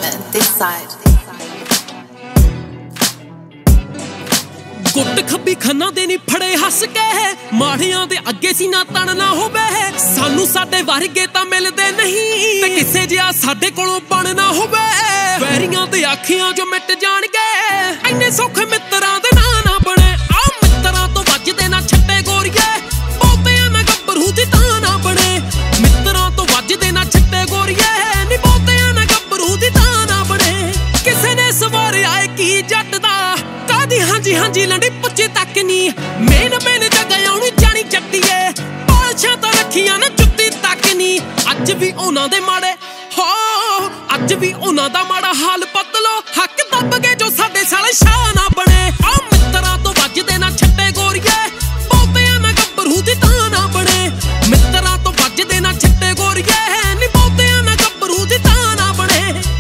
entertainment this side. ਗੁੱਟ ਖੱਬੀ ਖੰਨਾ ਦੇ ਨੀ ਫੜੇ ਹੱਸ ਕੇ ਮਾੜਿਆਂ ਦੇ ਅੱਗੇ ਸੀ ਨਾ ਤਣ ਨਾ ਹੋਵੇ ਸਾਨੂੰ ਸਾਡੇ ਵਰਗੇ ਤਾਂ ਮਿਲਦੇ ਨਹੀਂ ਤੇ ਕਿਸੇ ਜਿਹਾ ਸਾਡੇ ਕੋਲੋਂ ਬਣ ਨਾ ਹੋਵੇ ਵੈਰੀਆਂ ਤੇ ਆਖੀਆਂ ਜੋ ਮਿਟ ਜਾਣਗੇ ਐਨੇ ਸੌਖੇ ਮਿੱਤਰਾਂ ਦੇ ਨਾ ਬਣੇ ਆ ਮਿੱਤਰਾਂ ਤੋਂ ਵੱਜਦੇ ਨਾ ਛੱਟੇ ਗੋਰੀਏ ਬਹੁਤਿਆਂ ਨਾ ਗੱਭਰੂ ਦੀ ਤਾਂ ਨਾ ਬਣੇ ਮਿੱਤਰਾਂ ਤੋਂ ਵੱਜਦੇ ਨਾ ਛੱਟੇ ਗੋਰੀਏ ਨੀ ਬਹੁਤਿਆਂ ਨਾ ਗੱਭਰੂ ਦੀ ਤਾਂ ਨਾ ਬਣੇ ਕਿਸੇ ਨੇ ਸਵਾਰਿਆ ਏ ਕੀ ਜੱਟ ਦਾ ਹਾਂਜੀ ਹਾਂਜੀ ਲੰਡੀ ਪੁੱਛੇ ਤੱਕ ਨੀ ਮੇਨ ਜਗ੍ਹਾ ਆਉਣੀ ਜਾਣੀ ਜੱਟੀਏ ਪਾਲਸ਼ਾਂ ਤਾਂ ਰੱਖੀਆਂ ਨੇ ਜੁੱਤੀ ਤੱਕ ਨੀ ਅੱਜ ਵੀ ਉਹਨਾਂ ਦੇ ਮਾੜੇ ਹੋ ਅੱਜ ਵੀ ਉਹਨਾਂ ਦਾ ਮਾੜਾ ਹਾਲ ਬਦਲੋ ਹੱਕ ਦੱਬ ਗਏ ਜੋ ਸਾਡੇ ਸਾਲੇ ਸ਼ਾਹ ਨਾ ਬਣੇ ਆ ਮਿੱਤਰਾਂ ਤੋਂ ਵੱਜਦੇ ਨਾ ਛੱਟੇ ਗੋਰੀਏ ਬਹੁਤਿਆਂ ਨਾ ਗੱਭਰੂ ਦੀ ਤਾਂ ਨਾ ਬਣੇ ਮਿੱਤਰਾਂ ਤੋਂ ਵੱਜਦੇ ਨਾ ਛੱਟੇ ਗੋਰੀਏ ਨੀ ਬਹੁਤਿਆਂ ਨਾ ਗੱਭਰੂ ਦੀ ਤਾਂ ਨਾ ਬਣੇ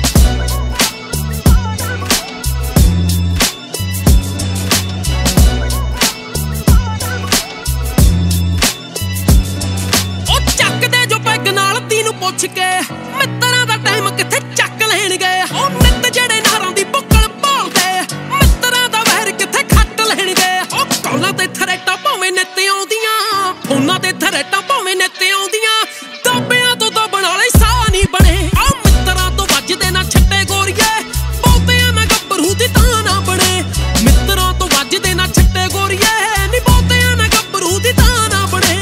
ਪੁੱਛ ਕੇ ਮਿੱਤਰਾਂ ਦਾ ਟਾਈਮ ਕਿੱਥੇ ਚੱਕ ਲੈਣ ਗਏ ਉਹ ਨਿੱਤ ਜਿਹੜੇ ਨਾਰਾਂ ਦੀ ਬੁੱਕਲ ਭਾਲਦੇ ਮਿੱਤਰਾਂ ਦਾ ਵਹਿਰ ਕਿੱਥੇ ਖੱਟ ਲੈਣ ਗਏ ਉਹ ਕੌਲਾਂ ਤੇ ਥਰੇਟਾਂ ਭਾਵੇਂ ਨਿੱਤ ਆਉਂਦੀਆਂ ਫੋਨਾਂ ਤੇ ਥਰੇਟਾਂ ਭਾਵੇਂ ਨਿੱਤ ਆਉਂਦੀਆਂ ਦਾਬਿਆਂ ਤੋਂ ਦਬਣ ਵਾਲੇ ਸਾਹ ਨਹੀਂ ਬਣੇ ਆ ਮਿੱਤਰਾਂ ਤੋਂ ਵੱਜਦੇ ਨਾ ਛੱਟੇ ਗੋਰੀਏ ਬਹੁਤਿਆਂ ਨਾ ਗੱਭਰੂ ਦੀ ਤਾਂ ਨਾ ਬਣੇ ਮਿੱਤਰਾਂ ਤੋਂ ਵੱਜਦੇ ਨਾ ਛੱਟੇ ਗੋਰੀਏ ਨੀ ਬਹੁਤਿਆਂ ਨਾ ਗੱਭਰੂ ਦੀ ਤਾਂ ਨਾ ਬਣੇ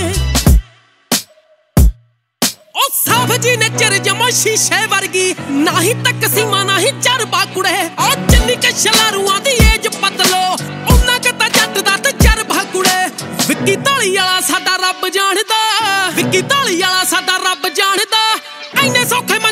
ਸਾਬ ਜੀ ਨੇ ਚਿਰ ਜਮਾ ਸ਼ੀਸ਼ੇ ਵਰਗੀ ਨਾਹੀਂ ਤੱਕ ਸੀਮਾ ਨਾਹੀਂ ਚਰਬਾ ਕੁੜੇ ਉਹ ਜਿੰਨੀ ਕ ਸ਼ਲਾਰੂਆਂ ਦੀ ਏਜ ਪਤਲੋ ਉਹਨਾਂ ਕ ਤਾਂ ਜੱਟ ਦਾ ਤੇ ਚਰਬਾ ਕੁੜੇ ਵਿੱਕੀ ਢਾਲੀ ਵਾਲਾ ਸਾਡਾ ਰੱਬ ਜਾਣਦਾ ਵਿੱਕੀ ਢਾਲੀ ਵਾਲਾ ਸਾਡਾ ਰੱਬ ਜਾਣਦਾ ਐਨੇ ਸੌਖੇ